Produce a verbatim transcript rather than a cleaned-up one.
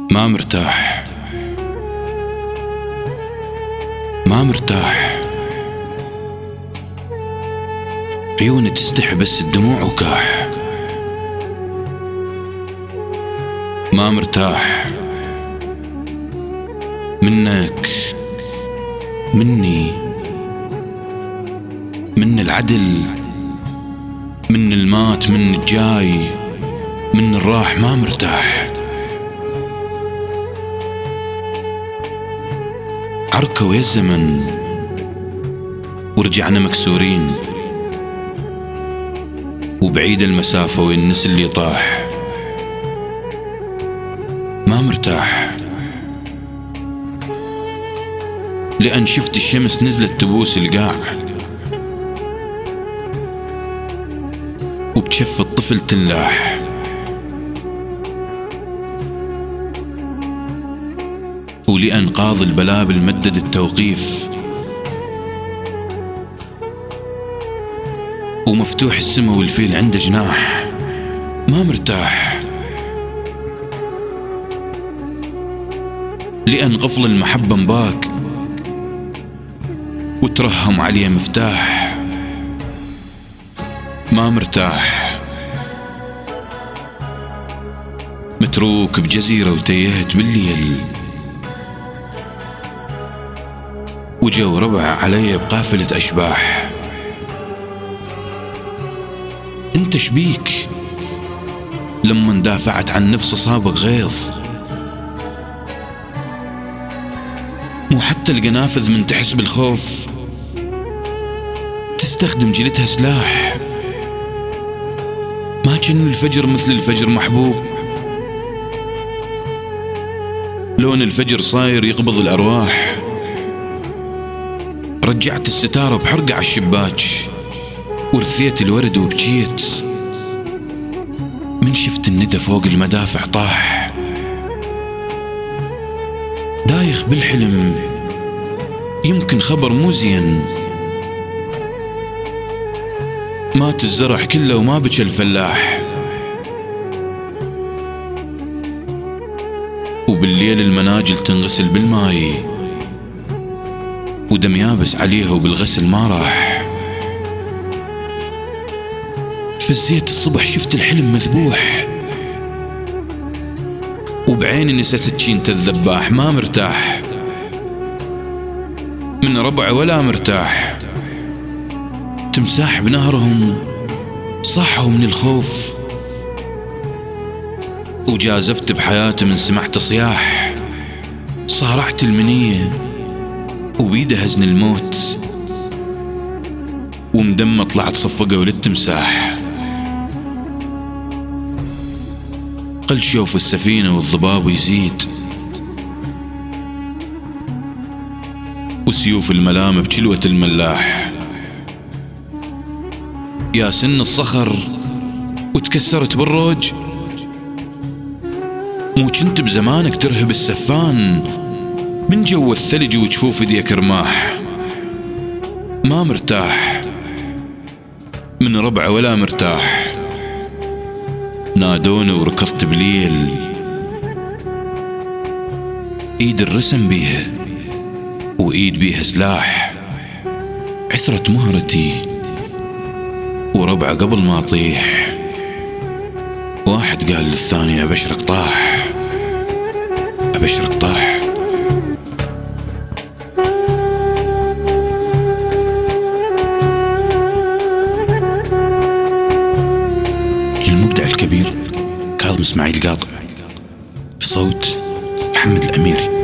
ما مرتاح ما مرتاح عيوني تستحي بس الدموع وكاح. ما مرتاح منك مني من العدل من المات من الجاي من الراح. ما مرتاح عركوا يا الزمن ورجعنا مكسورين وبعيد المسافة والنس اللي طاح. ما مرتاح لأن شفت الشمس نزلت تبوس القاع وبشف الطفل تنلاح. ولأن قاضي البلابل مدد التوقيف ومفتوح السما والفيل عنده جناح. ما مرتاح لأن قفل المحبة مباك وترهم عليه مفتاح. ما مرتاح متروك بجزيرة وتيهت بالليل وجو ربع علي بقافلة أشباح. انت شبيك لما اندافعت عن نفس صابك غيظ؟ مو حتى القنافذ من تحس بالخوف تستخدم جلتها سلاح؟ ما كان الفجر مثل الفجر محبوب؟ لون الفجر صاير يقبض الأرواح. رجعت الستارة بحرقة على الشباك ورثيت الورد وبكيت من شفت الندى فوق المدافع طاح. دايخ بالحلم يمكن خبر مو زين، مات الزرع كله وما بكى الفلاح. وبالليل المناجل تنغسل بالماي ودم يابس عليها وبالغسل ما راح. فزيت الصبح شفت الحلم مذبوح وبعيني نسى سكينة الذباح. ما مرتاح من ربع ولا مرتاح. تمساح بنهرهم صاحوا من الخوف وجازفت بحياتي من سمعت صياح. صارعت المنية وبيده هزن الموت ومدمة طلعت صفقة وللتمساح. قل شوف السفينة والضباب يزيد وسيوف الملام بجلوة الملاح. يا سن الصخر وتكسرت بالروج، مو كنت بزمانك ترهب السفان من جو الثلج وجفوف يديك رماح. ما مرتاح من ربع ولا مرتاح. نادوني وركضت بليل ايد الرسم بيها وايد بيها سلاح. عثرت مهرتي وربع قبل ما اطيح واحد قال للثاني ابشرك طاح ابشرك طاح. للمبدع الكبير كاظم اسماعيل قاطع بصوت محمد الأميري.